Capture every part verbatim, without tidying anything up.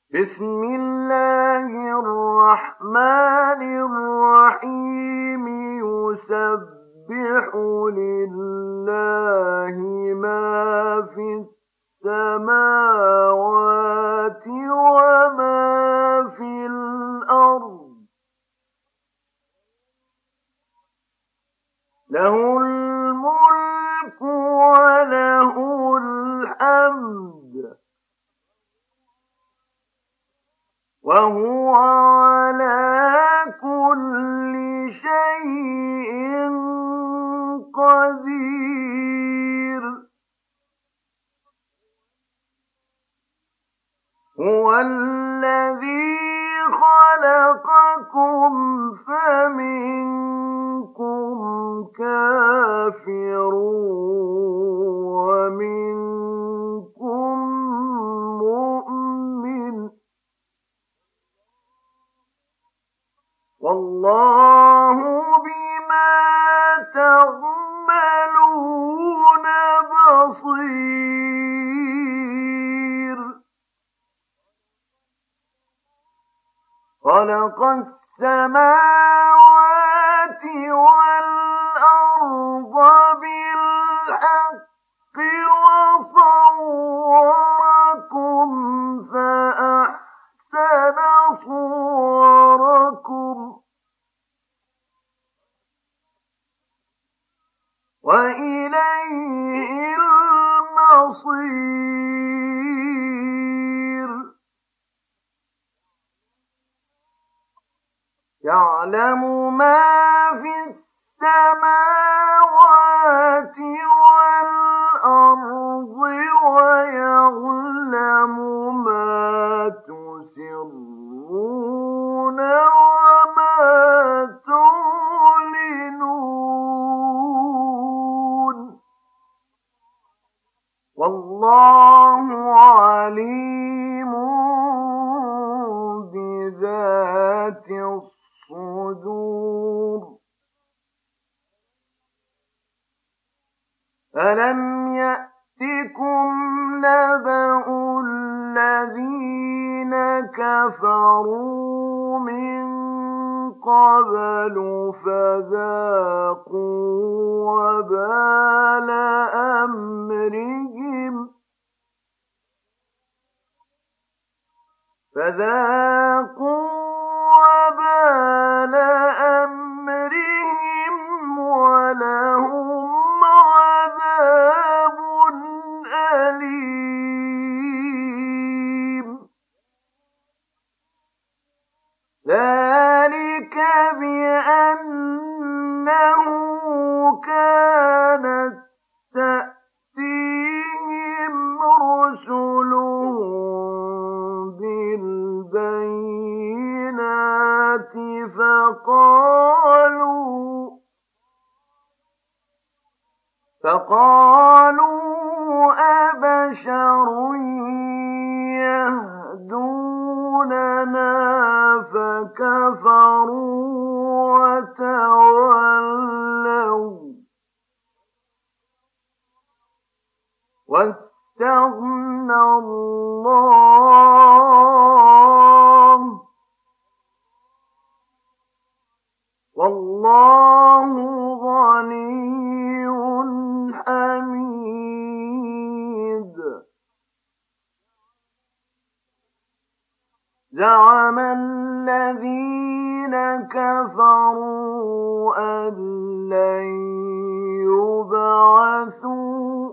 بسم الله الرحمن الرحيم يسبح لله ما في السماوات وما في الأرض له الملك وله الحمد وهو على كل شيء قدير هو الذي خلقكم فمنكم كافر ومنكم مؤمن والله بما تعملون بصير خلق السماوات والأرض بالحق وصوركم فأحسن صوركم وإليه المصير يعلم ما في السماوات والأرض ويعلم ما تسرون وما تعلنون والله عليم بذات الصدور ألم يأتكم نبأ الذين كفروا من قبل فذاقوا وبال أمرهم فذاقوا وبال أمرهم ولهم عذاب أليم ذلك بأنه كانت تأتيهم رسلهم بالبينات فقالوا فقالوا أبشر يهدوننا فكفروا وتولوا واستغنى الله والله غني حميد زعم الذين كفروا أن لن يبعثوا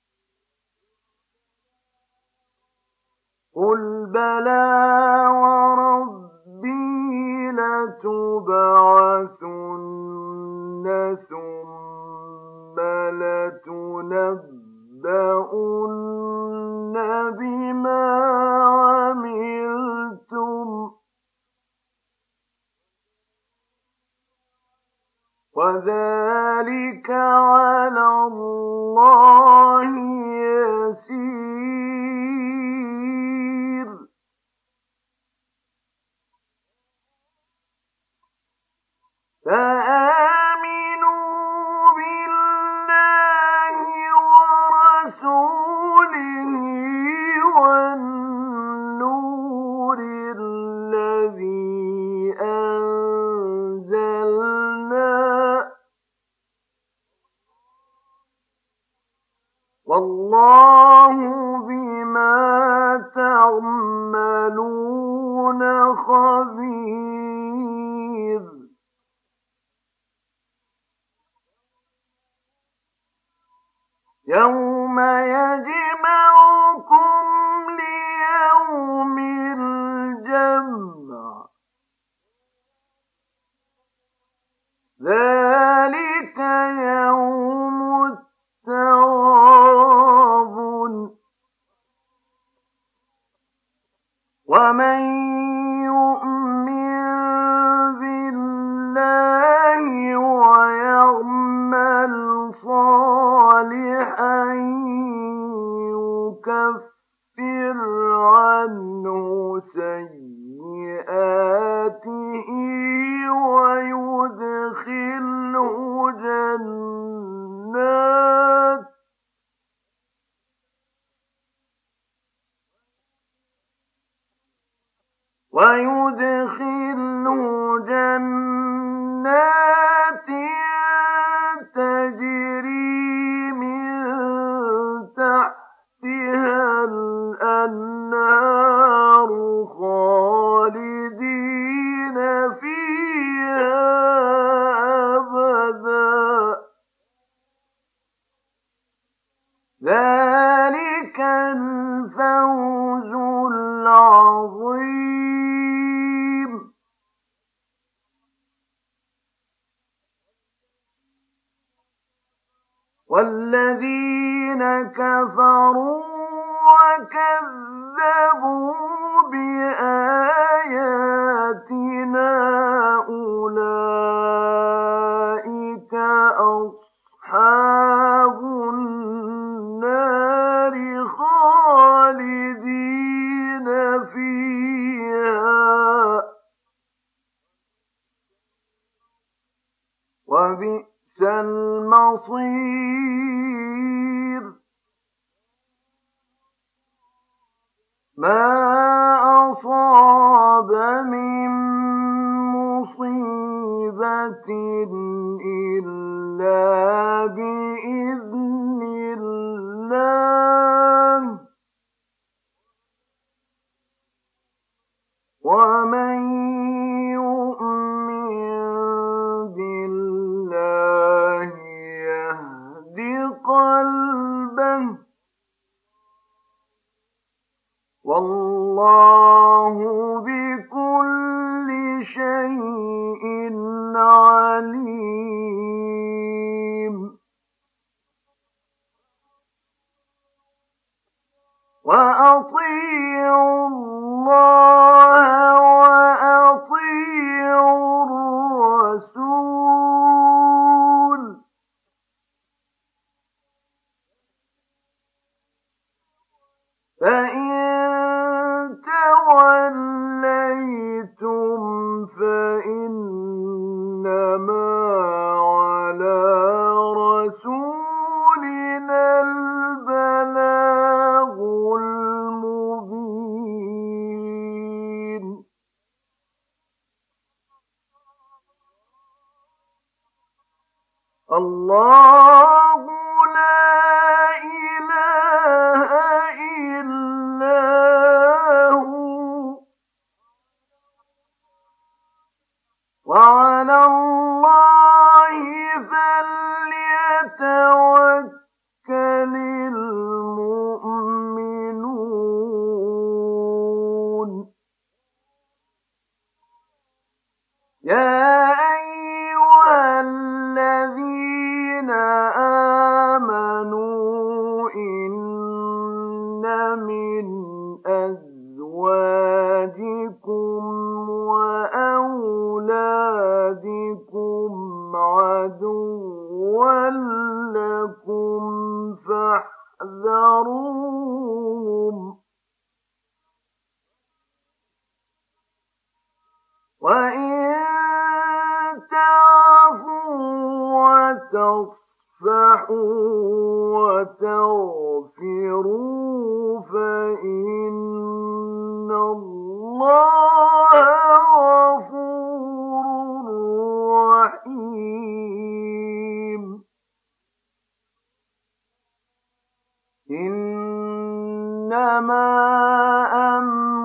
قل بلى وربي لتبعثن ثم لتنبؤن بما عملتم وذلك على الله يسير فآمنوا بالله ورسوله والنور تَعْمَلُونَ خَبِيرٌ يَوْمَ يَجْمَعُكُمْ لِيَوْمِ الْجَمْعِ ذَلِكَ يَوْمُ التَّغَابُنِ وَمَن يُؤْمِن بِاللَّهِ وَيَعْمَلْ صَالِحًا يُكَفِّرْ عَنْهُ سَيِّئَاتِهِ وَيُدْخِلْهُ جَنَّاتٍ وَيُدْخِلْهُ جَنَّاتٍ تَجْرِي مِن تَحْتِهَا الْأَنْهَارُ خَالِدِينَ فِيهَا أَبَدًا ذَلِكَ الْفَوْزُ الْعَظِيمُ وَالَّذِينَ كَفَرُوا وَكَذَّبُوا بِآيَاتِنَا أُولَٰئِكَ أَصْحَابُ النَّارِ خَالِدِينَ فِيهَا وَبِئْسَ الْمَصِيرُ مَا أَصَابَ مِن مُّصِيبَةٍ إِلَّا بِإِذْنِ اللَّهِ وَمَن يُؤْمِن بِاللَّهِ يَهْدِ قَلْبَهُ وَاللَّهُ بِكُلِّ شَيْءٍ عَلِيمٌ وَأَطِيعُوا اللَّهَ وَأَطِيعُوا الرَّسُولَ فَإِن تَوَلَّيْتُمْ فَإِنَّمَا عَلَىٰ رَسُولِنَا الْبَلَاغُ الْمُبِينُ اللَّهُ لَا إِلَٰهَ إِلَّا هُوَ وَعَلَى اللَّهِ فَلْيَتَوَكَّلِ الْمُؤْمِنُونَ يَا أَيُّهَا الَّذِينَ آمَنُوا إِنَّ مِنْ أَزْوَاجِكُمْ وَأَوْلَادِكُمْ عَدُوًّا لَّكُمْ فَاحْذَرُوهُمْ وَإِن تَعْفُوا وَتَصْفَحُوا وَتَغْفِرُوا فَإِنَّ اللَّهَ غَفُورٌ رَّحِيمٌ إِنَّمَا أَمْرُ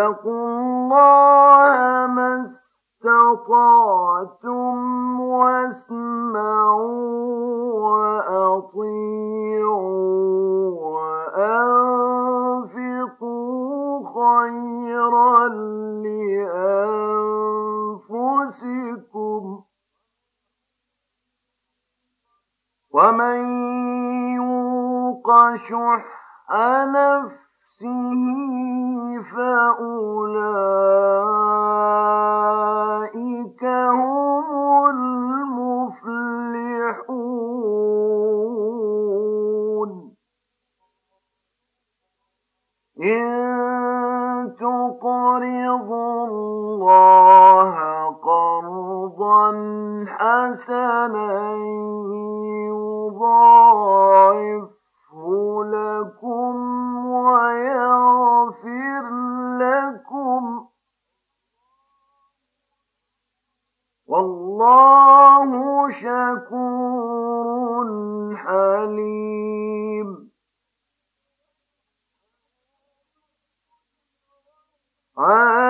فاتقوا الله ما استطعتم واسمعوا وأطيعوا وأنفقوا خيرا لأنفسكم ومن يوق شح نفسه فأولئك هم المفلحون إن تقرضوا الله قرضا حسنا يضاعفه لكم ويغفر لكم والله شكور حليم.